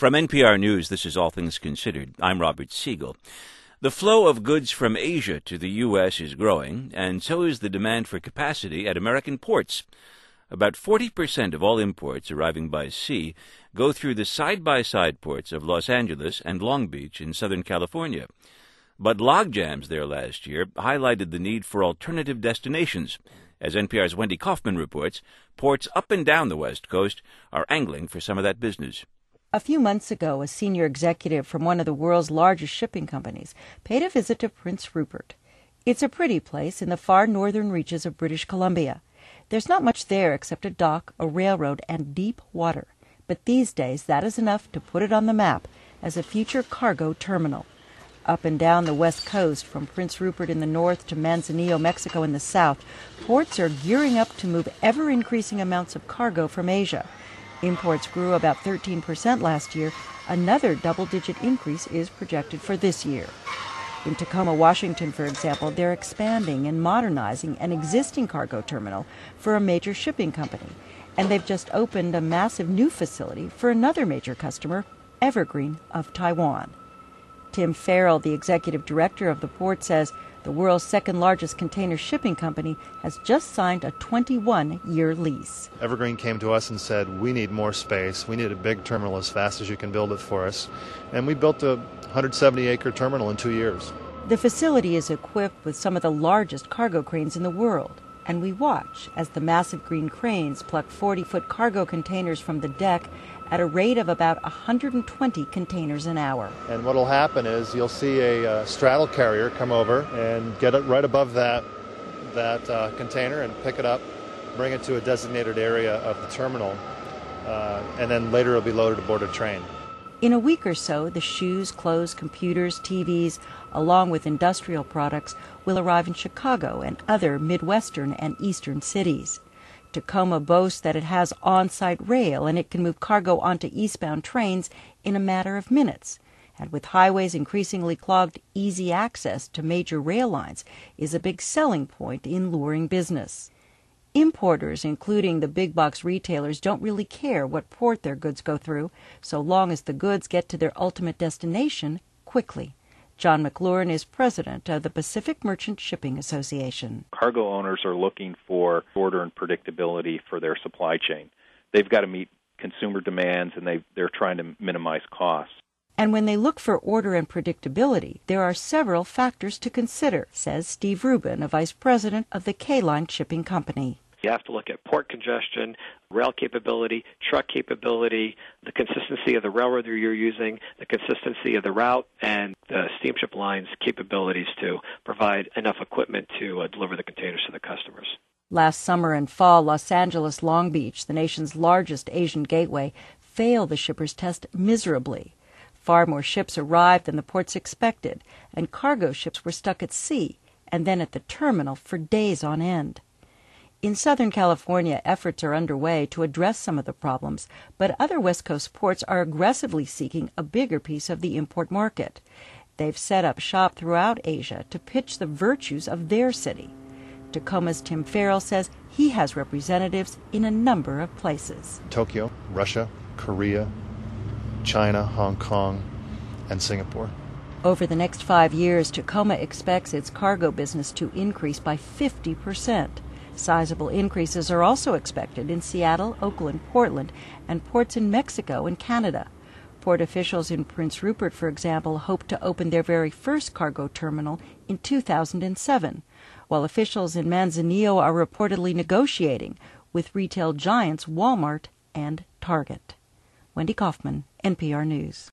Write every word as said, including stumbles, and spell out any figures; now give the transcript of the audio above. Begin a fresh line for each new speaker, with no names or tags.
From N P R News, this is All Things Considered. I'm Robert Siegel. The flow of goods from Asia to the U S is growing, and so is the demand for capacity at American ports. About forty percent of all imports arriving by sea go through the side-by-side ports of Los Angeles and Long Beach in Southern California. But logjams there last year highlighted the need for alternative destinations. As N P R's Wendy Kaufman reports, ports up and down the West Coast are angling for some of that business.
A few months ago, a senior executive from one of the world's largest shipping companies paid a visit to Prince Rupert. It's a pretty place in the far northern reaches of British Columbia. There's not much there except a dock, a railroad, and deep water. But these days, that is enough to put it on the map as a future cargo terminal. Up and down the west coast, from Prince Rupert in the north to Manzanillo, Mexico in the south, ports are gearing up to move ever-increasing amounts of cargo from Asia. Imports grew about thirteen percent last year. Another double-digit increase is projected for this year. In Tacoma, Washington, for example, they're expanding and modernizing an existing cargo terminal for a major shipping company. And they've just opened a massive new facility for another major customer, Evergreen of Taiwan. Tim Farrell, the executive director of the port, says the world's second-largest container shipping company has just signed a twenty-one-year lease.
Evergreen came to us and said, we need more space. We need a big terminal as fast as you can build it for us. And we built a one hundred seventy acre terminal in two years.
The facility is equipped with some of the largest cargo cranes in the world. And we watch as the massive green cranes pluck forty-foot cargo containers from the deck at a rate of about one hundred twenty containers an hour.
And what will happen is you'll see a uh, straddle carrier come over and get it right above that, that uh, container and pick it up, bring it to a designated area of the terminal, uh, and then later it'll be loaded aboard a train.
In a week or so, the shoes, clothes, computers, T Vs, along with industrial products, will arrive in Chicago and other Midwestern and Eastern cities. Tacoma boasts that it has on-site rail and it can move cargo onto eastbound trains in a matter of minutes. And with highways increasingly clogged, easy access to major rail lines is a big selling point in luring business. Importers, including the big-box retailers, don't really care what port their goods go through, so long as the goods get to their ultimate destination quickly. John McLaurin is president of the Pacific Merchant Shipping Association.
Cargo owners are looking for order and predictability for their supply chain. They've got to meet consumer demands, and they, they're trying to minimize costs.
And when they look for order and predictability, there are several factors to consider, says Steve Rubin, a vice president of the K-Line Shipping Company.
You have to look at port congestion, rail capability, truck capability, the consistency of the railroad that you're using, the consistency of the route, and the steamship line's capabilities to provide enough equipment to uh, deliver the containers to the customers.
Last summer and fall, Los Angeles Long Beach, the nation's largest Asian gateway, failed the shippers test miserably. Far more ships arrived than the ports expected, and cargo ships were stuck at sea and then at the terminal for days on end. In Southern California, efforts are underway to address some of the problems, but other West Coast ports are aggressively seeking a bigger piece of the import market. They've set up shop throughout Asia to pitch the virtues of their city. Tacoma's Tim Farrell says he has representatives in a number of places.
Tokyo, Russia, Korea, China, Hong Kong, and Singapore.
Over the next five years, Tacoma expects its cargo business to increase by fifty percent. Sizable increases are also expected in Seattle, Oakland, Portland, and ports in Mexico and Canada. Port officials in Prince Rupert, for example, hope to open their very first cargo terminal in two thousand seven, while officials in Manzanillo are reportedly negotiating with retail giants Walmart and Target. Wendy Kaufman, N P R News.